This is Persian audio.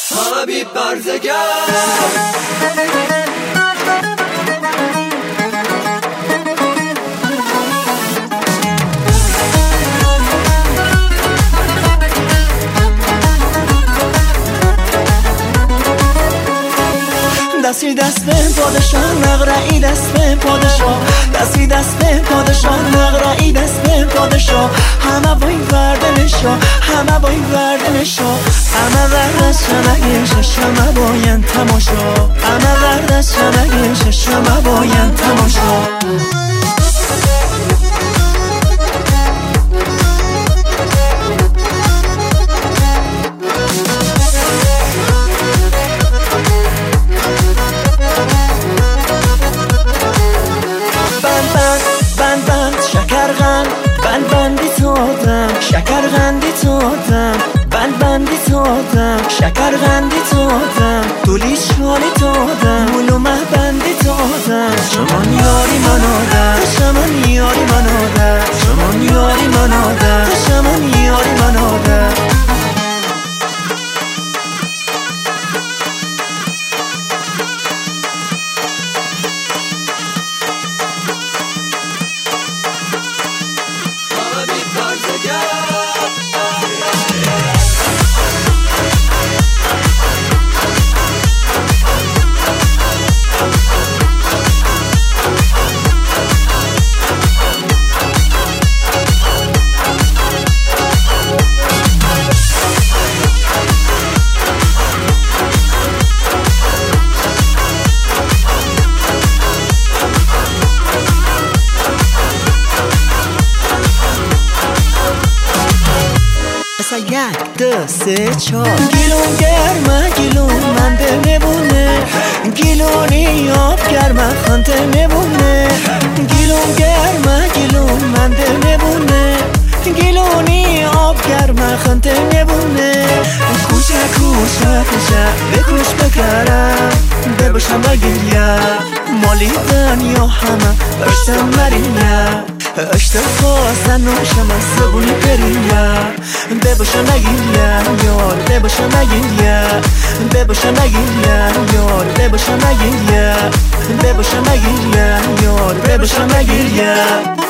حبیب برزگر دستی دست به پادشاه نقره‌ای دست به پادشاه دستی دست به پادشاه نقره‌ای دست به پادشاه همه وای وردنشا همه وای وردنشا همه ورد از شمگش شمه باین تماشا همه ورد از شمگش شمه باین تماشا شکر غندی تادم بندی تادم شکر غندی تادم دولی شالی تادم مولو بندی تادم شمان یاری من آدم شمان یاری من آدم شمان یاری من آدم شمان یاری من آدم یک دو سه چار گیلون گرمه گیلون من دل نبونه گیلونی آب گرمه خانده نبونه گیلون گرمه گیلون من دل نبونه گیلونی آب گرمه خانده نبونه کوچه کوچه کوچه بکوش بکرم بباشم بگیریم مالی دنیا همه باشتم مریم اشتر خواستن نوشم از زبونی بریم بباشم نگیریم یار بباشم نگیریم بباشم نگیریم یار بباشم نگیریم بباشم نگیریم یار بباشم نگیریم